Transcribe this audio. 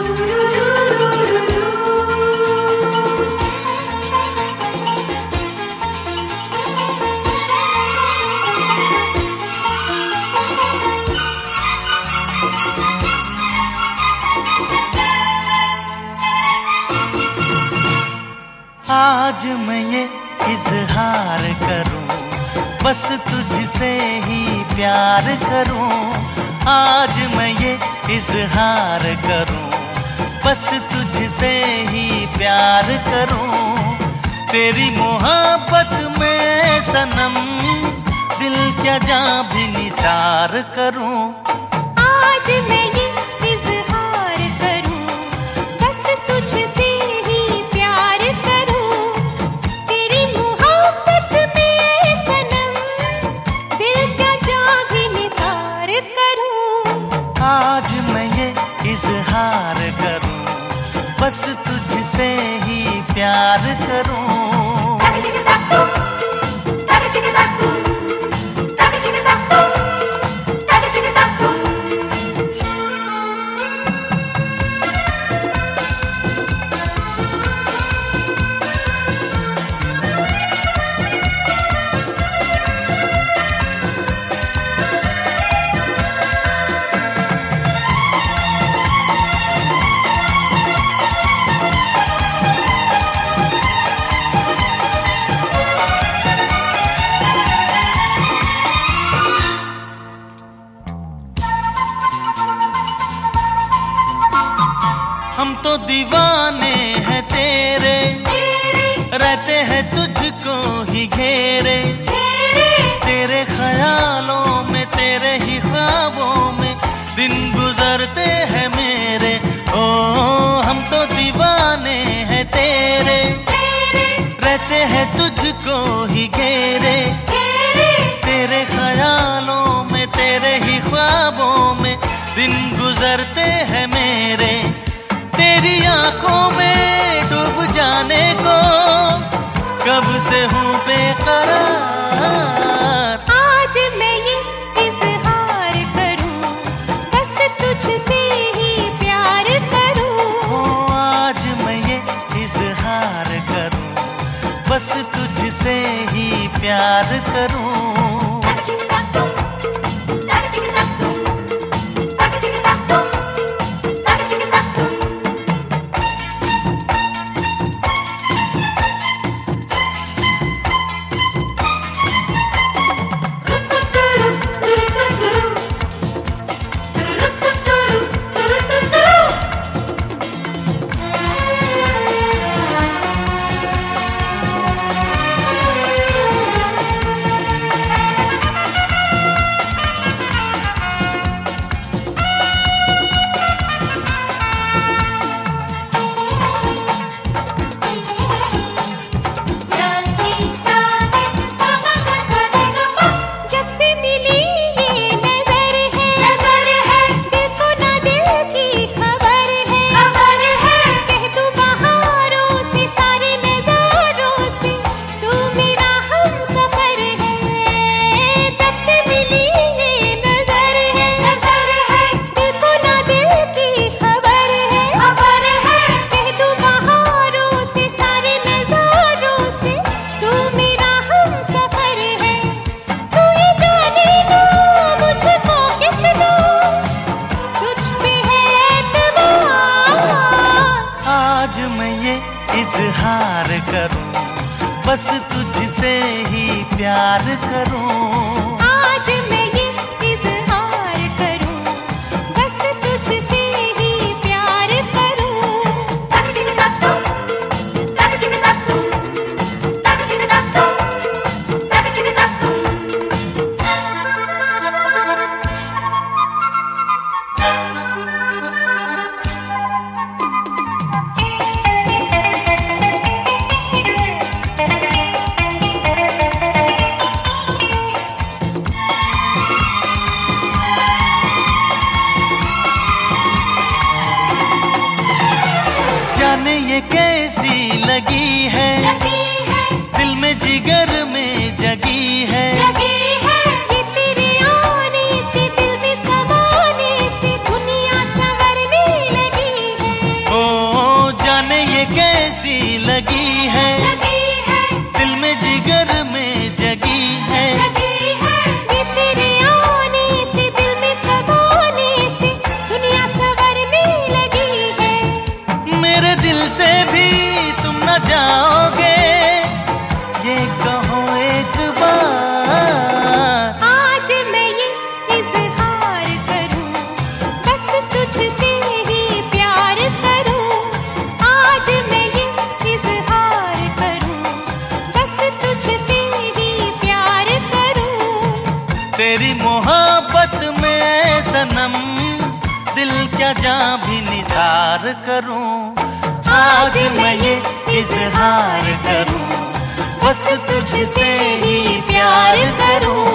आज मैं ये इजहार करूं, बस तुझसे ही प्यार करूं। आज मैं ये इजहार करूं, बस तुझसे ही प्यार करूं। तेरी मोहब्बत में सनम दिल क्या जां भी निसार करूं। आज मैं ये इजहार करूं, बस तुझसे ही प्यार करूं। तेरी मोहब्बत में सनम दिल क्या जां भी निसार करूं। आज मैं ये इजहार करूं, बस तुझसे ही प्यार करूं। हम तो दीवाने हैं तेरे, रहते हैं तुझको ही घेरे। तेरे ख्यालों में, तेरे ही ख्वाबों में दिन गुजरते हैं मेरे। ओ हम तो दीवाने हैं तेरे, रहते हैं तुझको ही घेरे। तेरे ख्यालों में, तेरे ही ख्वाबों में दिन गुजरते हैं मेरे। तेरी आंखों में डूब जाने को कब से हूँ बेकरार। आज मैं ये इजहार करूं, बस तुझसे ही प्यार करूं। ओ आज मैं ये इजहार करूं, बस तुझसे ही प्यार करूं। इजहार करूं, बस तुझसे ही प्यार करूं। आज मैं ये इजहार करूं, बस तुझसे ही प्यार करूं। जाने ये कैसी लगी है, दिल में जिगर में जगी है। ये तेरे आने से, दिल में समाने से दुनिया संवरने लगी है। कैसी लगी है, दिल में जिगर में जगी है। ये तेरे आने से दिल में समाने से दुनिया संवरने लगी है। मेरे दिल से भी तुम न जाओगे, ये कहो एक बार। आज मैं ये इज़हार करूं, बस तुझसे ही प्यार करूं। आज मैं ये इज़हार करूं, बस तुझसे ही प्यार करूं। तेरी मोहब्बत में सनम दिल क्या जां भी निसार करूं। आज मैं ये इज़हार करूं, बस तुझसे ही प्यार करूं।